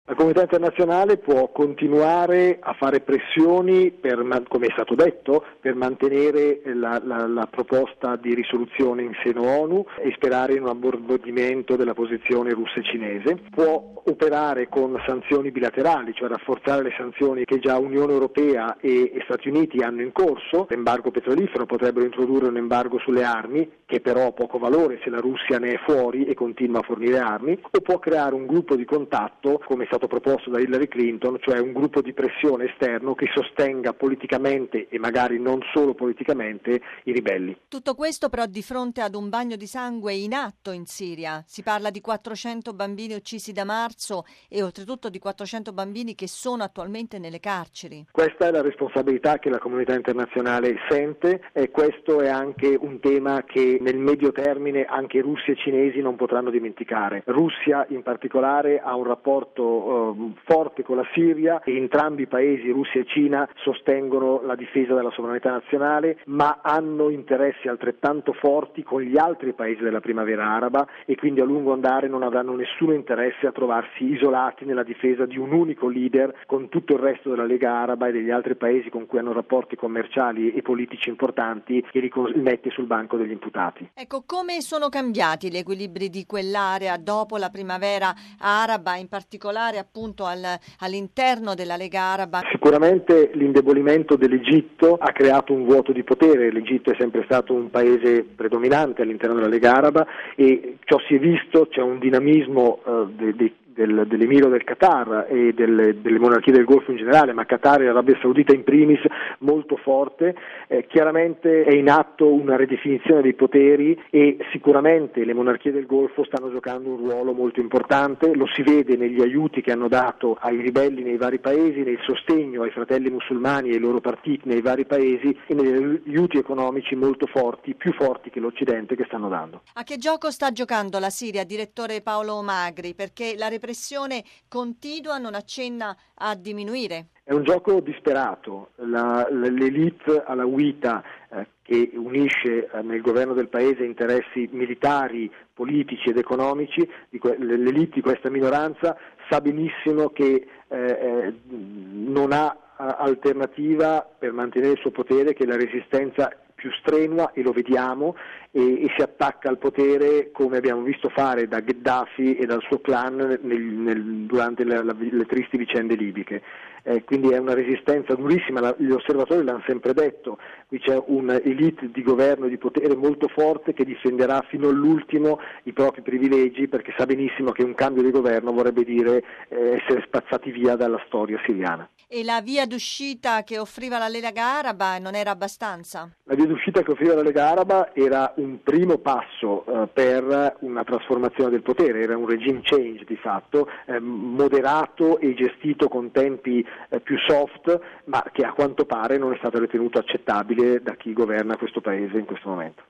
La comunità internazionale può continuare a fare pressioni, come è stato detto, per mantenere la proposta di risoluzione in seno ONU e sperare in un abbordimento della posizione russa e cinese. Può operare con sanzioni bilaterali, cioè rafforzare le sanzioni che già Unione Europea e Stati Uniti hanno in corso. L'embargo petrolifero, potrebbero introdurre un embargo sulle armi, che però ha poco valore se la Russia ne è fuori e continua a fornire armi, o può creare un gruppo di contatto, come è stato proposto da Hillary Clinton, cioè un gruppo di pressione esterno che sostenga politicamente e magari non solo politicamente i ribelli. Tutto questo però di fronte ad un bagno di sangue in atto in Siria. Si parla di 400 bambini uccisi da marzo e oltretutto di 400 bambini che sono attualmente nelle carceri. Questa è la responsabilità che la comunità internazionale sente e questo è anche un tema che nel medio termine anche russi e cinesi non potranno dimenticare. Russia in particolare ha un rapporto forte con la Siria e entrambi i paesi, Russia e Cina, sostengono la difesa della sovranità nazionale, ma hanno interessi altrettanto forti con gli altri paesi della primavera araba e quindi a lungo andare non avranno nessun interesse a trovarsi isolati nella difesa di un unico leader con tutto il resto della Lega Araba e degli altri paesi con cui hanno rapporti commerciali e politici importanti che li mette sul banco degli imputati. Ecco, come sono cambiati gli equilibri di quell'area dopo la primavera araba, in particolare appunto all'interno della Lega Araba? Sicuramente l'indebolimento dell'Egitto ha creato un vuoto di potere. L'Egitto è sempre stato un paese predominante all'interno della Lega Araba e ciò si è visto, c'è un dinamismo dell'Emiro del Qatar e delle monarchie del Golfo in generale, ma Qatar e Arabia Saudita in primis, molto forte. Chiaramente è in atto una ridefinizione dei poteri e sicuramente le monarchie del Golfo stanno giocando un ruolo molto importante, lo si vede negli aiuti che hanno dato ai ribelli nei vari paesi, nel sostegno ai fratelli musulmani e ai loro partiti nei vari paesi e negli aiuti economici molto forti, più forti che l'Occidente, che stanno dando. A che gioco sta giocando la Siria, direttore Paolo Magri? Perché la repressione continua, non accenna a diminuire. È un gioco disperato. L'élite alawita che unisce nel governo del paese interessi militari, politici ed economici, l'élite di questa minoranza sa benissimo che non ha alternativa per mantenere il suo potere che la resistenza più strenua, e lo vediamo, e si attacca al potere come abbiamo visto fare da Gheddafi e dal suo clan durante le tristi vicende libiche. Quindi è una resistenza durissima, gli osservatori l'hanno sempre detto, qui c'è un'elite di governo e di potere molto forte che difenderà fino all'ultimo i propri privilegi, perché sa benissimo che un cambio di governo vorrebbe dire essere spazzati via dalla storia siriana. E la via d'uscita che offriva la Lega Araba non era abbastanza? La via d'uscita che offriva la Lega Araba era un primo passo per una trasformazione del potere, era un regime change di fatto, moderato e gestito con tempi più soft, ma che a quanto pare non è stato ritenuto accettabile da chi governa questo paese in questo momento.